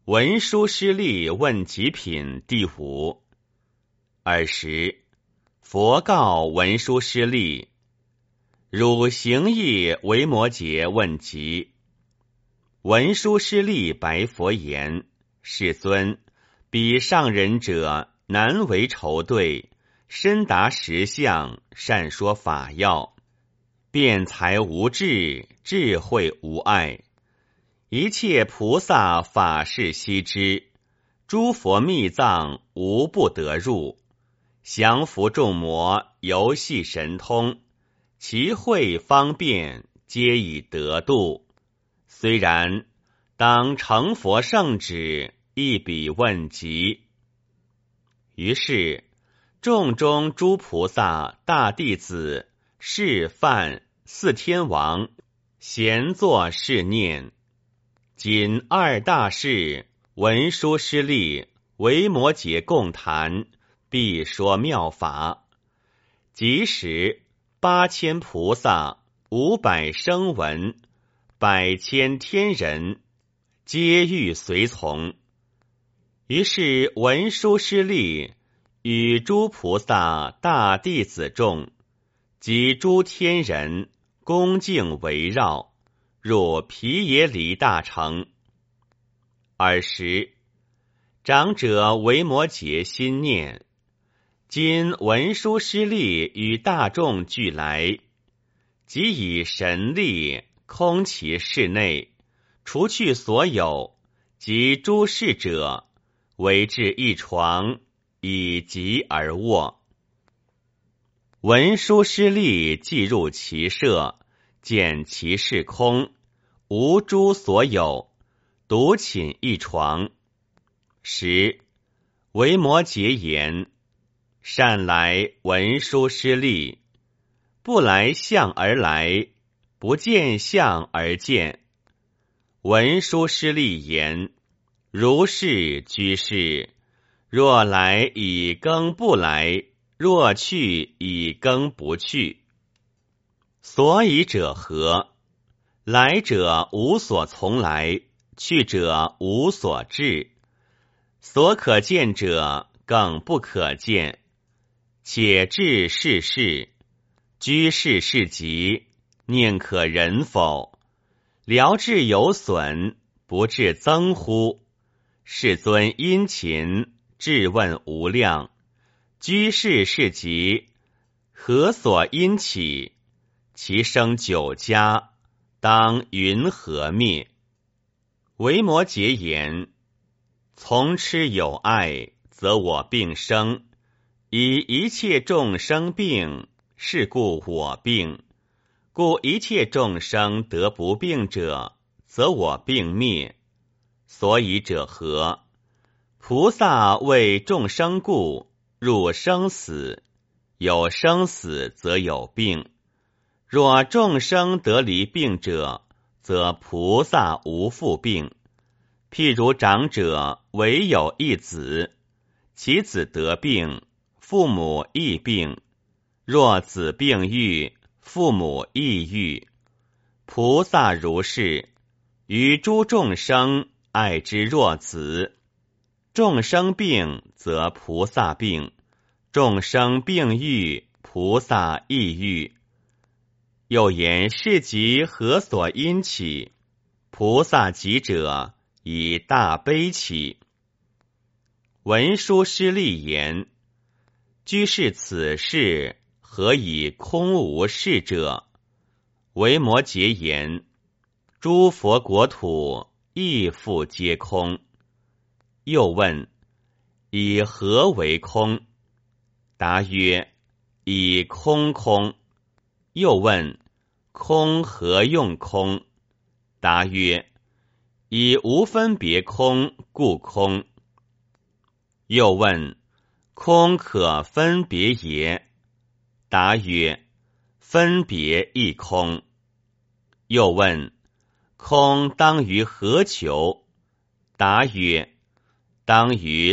文殊师利问极品第五。尔时，佛告文殊师利：汝行义维摩诘问极。文殊师利白佛言：世尊，彼上人者，难为仇对，深达实相，善说法要，辩才无智，智慧无碍，一切菩萨法事悉知，诸佛密藏无不得入，降伏众魔，游戏神通，其慧方便，皆以得度。虽然，当成佛圣旨，一笔问极。于是众中诸菩萨、大弟子、释梵、四天王闲坐是念：今二大士文殊师利、维摩诘共谈，必说妙法。即时8000菩萨、500声闻、100千天人，皆欲随从。于是文殊师利与诸菩萨、大弟子众及诸天人恭敬围绕，入毗耶离大城。尔时，长者维摩诘心念：今文殊师利与大众俱来，即以神力空其室内，除去所有及诸事者，围置一床，以极而卧。文殊师利既入其舍，见其室空，无诸所有，独寝一床。时维摩诘言：善来文殊师利，不来相而来，不见相而见。文殊师利言：如是居士，若来以更不来，若去以更不去。所以者何？来者无所从来，去者无所至，所可见者更不可见。且至世事，居士事极，宁可忍否？疗治有损，不致增乎？世尊殷勤，质问无量。居士事极，何所因起？其生久家，当云何灭？维摩诘言：从痴有爱，则我病生；以一切众生病，是故我病。故一切众生得不病者，则我病灭。所以者何？菩萨为众生故，入生死，有生死则有病。若众生得离病者，则菩萨无复病。譬如长者唯有一子，其子得病，父母亦病。若子病愈，父母亦愈。菩萨如是，于诸众生爱之若子。众生病，则菩萨病；众生病愈，菩萨亦愈。又言是疾何所因起？菩萨疾者，以大悲起。文殊师利言：居士此事，何以空无事者？维摩诘言：诸佛国土，亦复皆空。又问：以何为空？答曰：以空空。又问：空何用空？答曰：以无分别空故空。又问：空可分别耶？答曰：分别亦空。又问：空当于何求？答曰：当于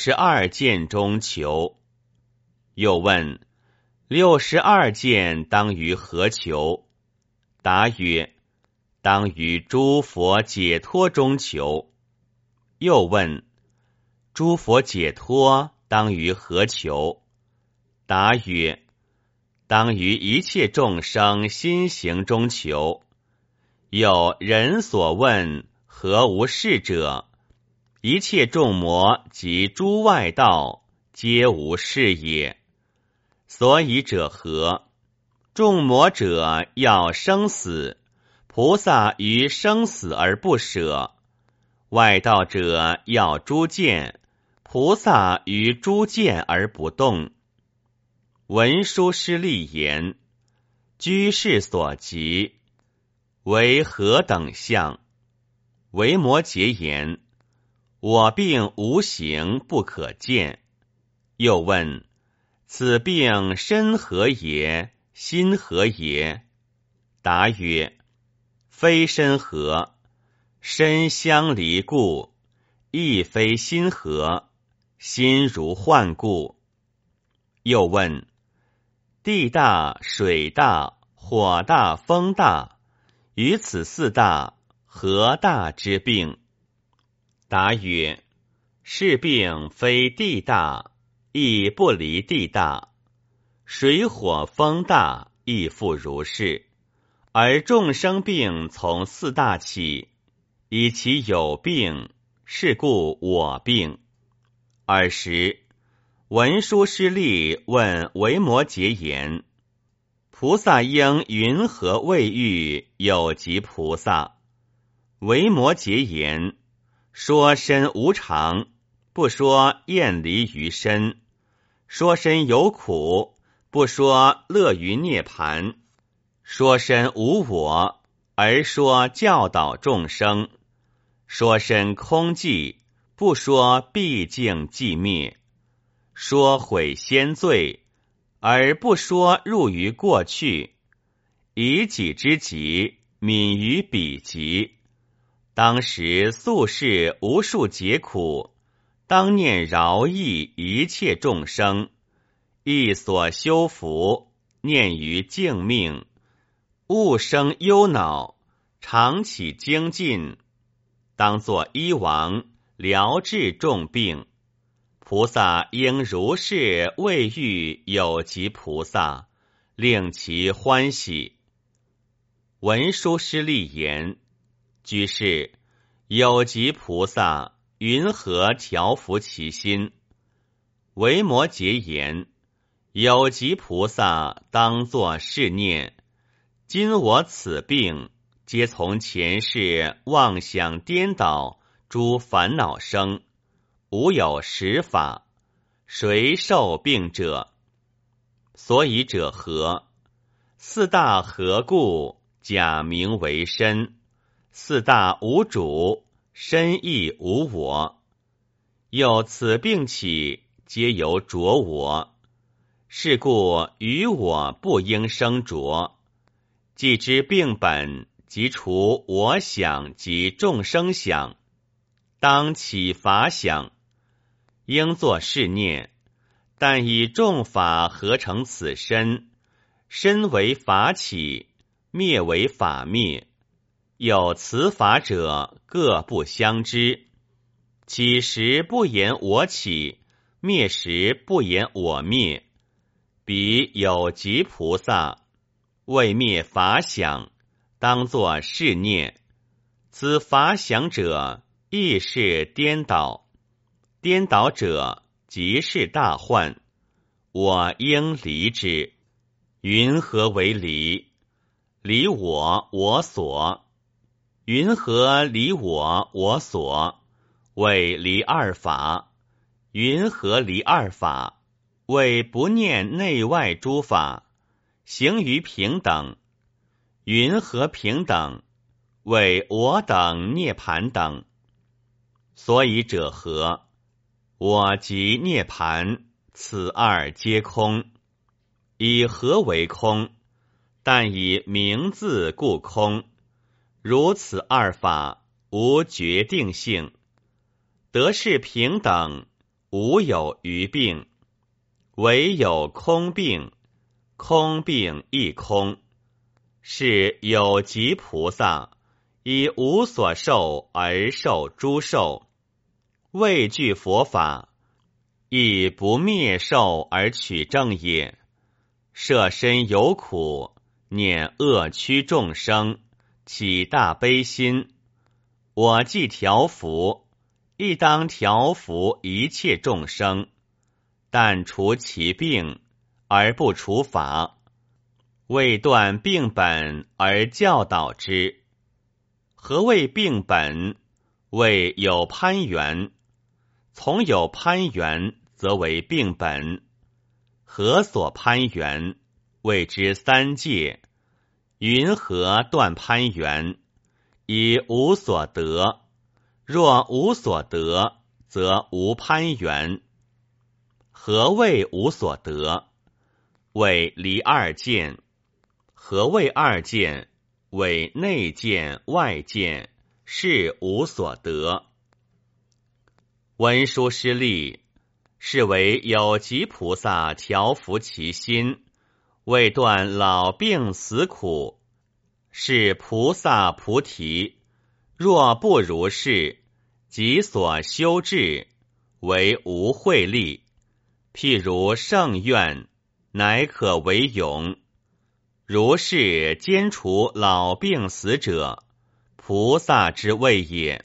62见中求。又问：62见当于何求？答曰：当于诸佛解脱中求。 又问：诸佛解脱当于何求？答曰：当于一切众生心行中求。有人所问何无事者，一切众魔及诸外道皆无事也。所以者何？众魔者要生死，菩萨于生死而不舍；外道者要诸见，菩萨于诸见而不动。文殊师利言：居士所及，为何等相？维摩诘言：我病无形，不可见。又问：此病身何也？心何也？答曰：非身何，身相离故；亦非心何，心如幻故。又问：地大、水大、火大、风大，于此四大，何大之病？答曰：是病非地大，亦不离地大；水火风大，亦复如是。而众生病从四大起，以其有病，是故我病。尔时文殊师利问维摩诘言：菩萨应云何谓喻有极菩萨？维摩诘言：说身无常，不说厌离于身；说身有苦，不说乐于涅盘；说身无我，而说教导众生；说身空寂，不说毕竟寂灭；说毁先罪，而不说入于过去。以己之急，悯于彼极。当时宿世无数劫苦，当念饶益一切众生，亦所修福，念于净命，勿生忧恼，常起精进，当作医王，疗治众病。菩萨应如是谓喻有极菩萨，令其欢喜。文殊师利言：居士，有极菩萨云何调伏其心？维摩诘言：有极菩萨当作是念：今我此病，皆从前世妄想颠倒诸烦恼生，无有实法，谁受病者？所以者何？四大何故？假名为身，四大无主，身亦无我。又此病起，皆由着我，是故于我不应生着。既知病本，即除我想及众生想，当起法想，应作是念：但以众法合成此身，身为法起，灭为法灭，有此法者，各不相知。起时不言我起，灭时不言我灭。彼有极菩萨，为灭法想，当作是念。此法想者，亦是颠倒；颠倒者，即是大患。我应离之。云何为离？离我我所。云何离我我所？谓离二法。云何离二法？谓不念内外诸法，行于平等。云何平等？谓我等涅盘等。所以者何？我即涅盘，此二皆空。以何为空？但以名字故空。如此二法，无决定性。得是平等，无有余病。唯有空病，空病亦空。是有极菩萨，以无所受而受诸受。 畏惧佛法，亦不灭寿而取正也。设身有苦，念恶屈众生，起大悲心。我既调伏，亦当调伏一切众生，但除其病，而不除法。未断病本而教导之。何谓病本？谓有攀缘。从有攀缘，则为病本。何所攀缘？谓之三界。云何断攀缘？以无所得。若无所得，则无攀缘。何谓无所得？谓离二见。何谓二见？谓内见外见，是无所得。文殊师利，是为有极菩萨调伏其心，未断老病死苦，是菩萨菩提。若不如是，己所修治，为无慧力。譬如圣愿，乃可为勇。如是兼除老病死者，菩萨之谓也。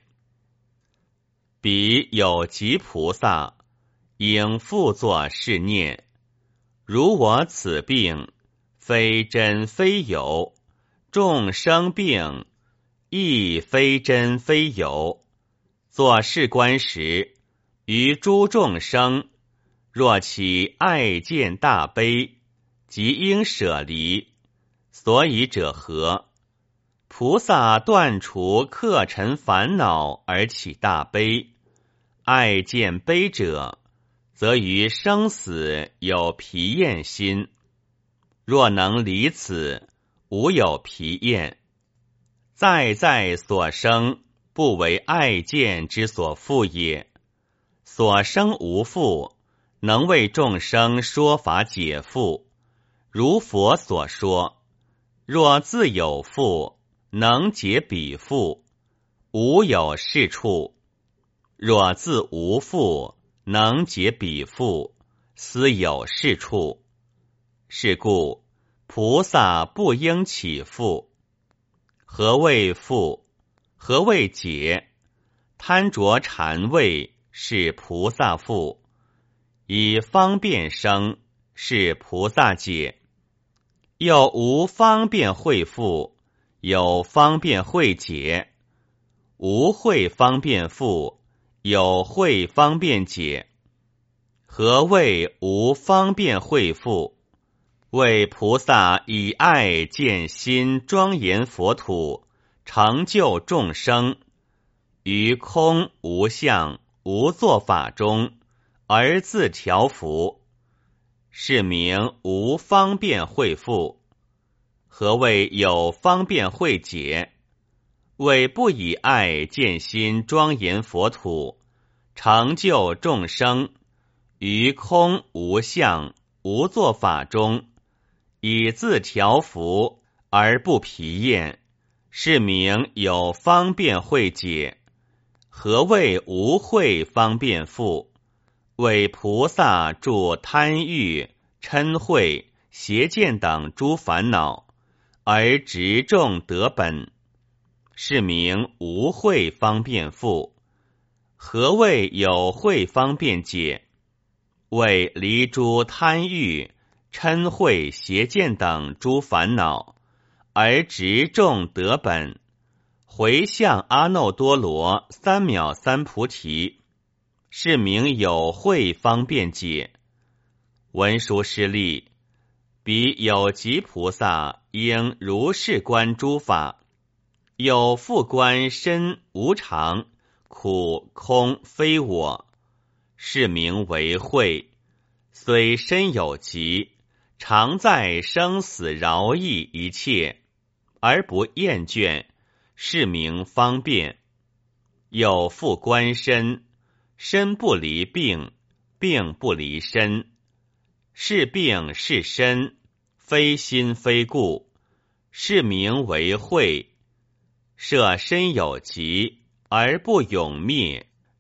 彼有极菩萨，应复作是念：如我此病，非真非有；众生病，亦非真非有。作是观时，于诸众生，若其爱见大悲，即应舍离。所以者何？菩萨断除客尘烦恼而起大悲。爱见悲者，则于生死有疲厌心。若能离此，无有疲厌。在在所生，不为爱见之所缚也。所生无缚，能为众生说法解缚。如佛所说，若自有缚，能解彼缚，无有是处。若自无缚，能解彼缚，斯有是处。是故菩萨不应起缚。何谓缚？何谓解？贪着禅味，是菩萨缚；以方便生，是菩萨解。又无方便会缚，有方便会解；无会方便缚，有会方便解。何谓无方便会缚？为菩萨以爱见心庄严佛土，成就众生，于空无相无作法中，而自调伏，是名无方便会缚。何谓有方便会解？为不以爱见心庄严佛土，成就众生，于空无相无作法中，以自调伏而不疲厌，是名有方便会解。何谓无会方便缚？为菩萨住贪欲、嗔恚、邪见等诸烦恼，而执众得本，是名无会方便缚。何谓有会方便解？为离诸贪欲、嗔恚、邪见等诸烦恼，而执众得本，回向阿耨多罗三藐三菩提，是名有会方便解。文殊师利，彼有极菩萨应如是观诸法，有复观身无常、苦空非我，是名为会。虽身有疾，常在生死饶益一切，而不厌倦，是名方便。有复观身，身不离病，病不离身，是病是身，非心非故，是名为慧。设身有疾而不永灭，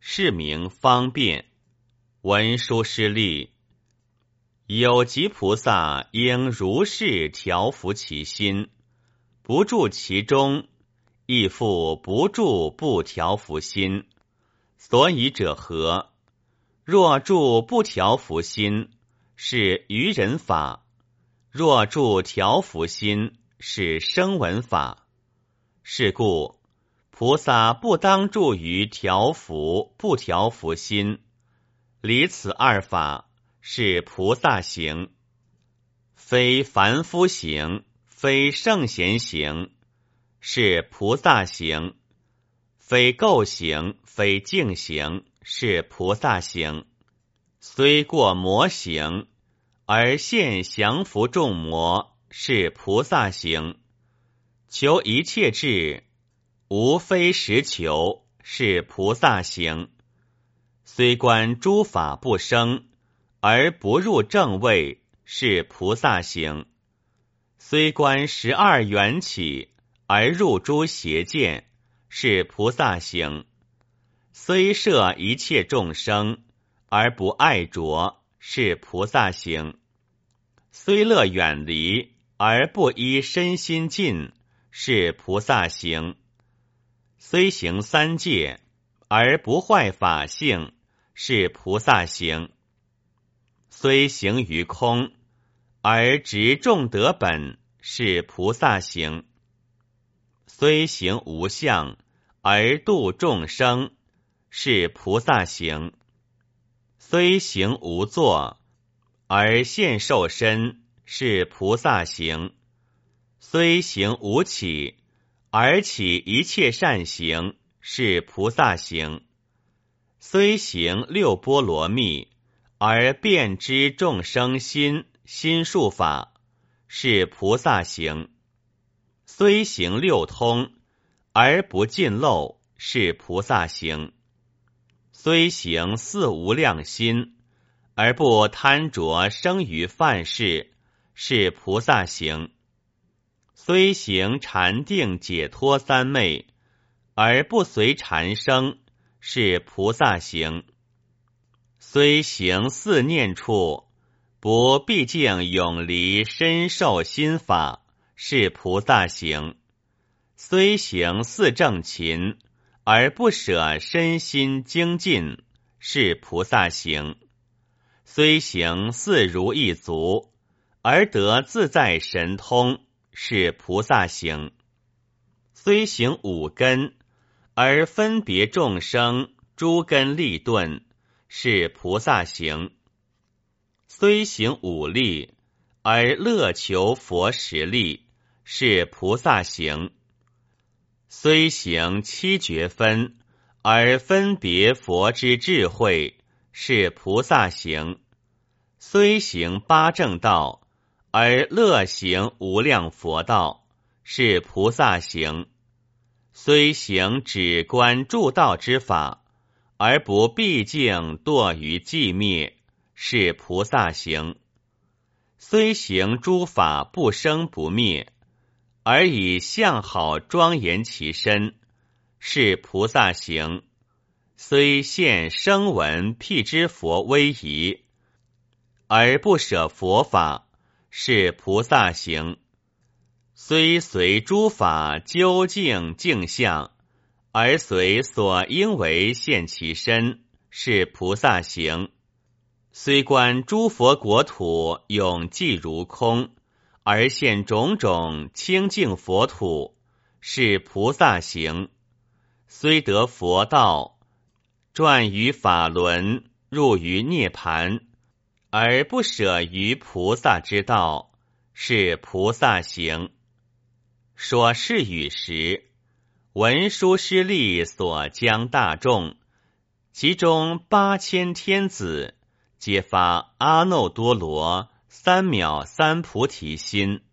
是名方便。文殊师利，有极菩萨应如是调伏其心，不住其中，亦复不住不调伏心。所以者何？若住不调伏心，是愚人法；若住调伏心，是声闻法。是故菩萨不当住于调伏不调伏心，离此二法，是菩萨行，非凡夫行，非圣贤行，是菩萨行，非垢行，非净行，是菩萨行。虽过魔行，而现降伏众魔，是菩萨行。求一切智，无非实求，是菩萨行。虽观诸法不生，而不入正位，是菩萨行。虽观12缘起，而入诸邪见，是菩萨行。虽摄一切众生，而不爱着，是菩萨行。虽乐远离，而不依身心尽，是菩萨行。虽行三界，而不坏法性，是菩萨行。虽行于空，而执众得本，是菩萨行。虽行无相，而度众生，是菩萨行。虽行无作，而现受身，是菩萨行。虽行无起，而起一切善行，是菩萨行。虽行六波罗蜜，而遍知众生心术法，是菩萨行。虽行六通，而不尽漏，是菩萨行。虽行四无量心，而不贪着生于犯事，是菩萨行。虽行禅定解脱三昧，而不随禅生，是菩萨行。虽行四念处，不毕竟永离身受心法，是菩萨行。虽行四正勤，而不舍身心精进，是菩萨行。虽行四如意足，而得自在神通，是菩萨行。虽行五根，而分别众生诸根利钝，是菩萨行。虽行五力，而乐求佛实力，是菩萨行。虽行七觉分，而分别佛之智慧，是菩萨行。虽行八正道，而乐行无量佛道，是菩萨行。虽行止观助道之法，而不毕竟堕于寂灭，是菩萨行。虽行诸法不生不灭，而以相好庄严其身，是菩萨行。虽现声闻辟支佛威仪，而不舍佛法，是菩萨行。虽随诸法究竟镜相，而随所应为现其身，是菩萨行。虽观诸佛国土永寂如空，而现种种清净佛土，是菩萨行。虽得佛道，转于法轮，入于涅盘，而不舍于菩萨之道，是菩萨行。说是语时，文殊师利所将大众，其中8000天子，皆发阿耨多罗三藐三菩提心。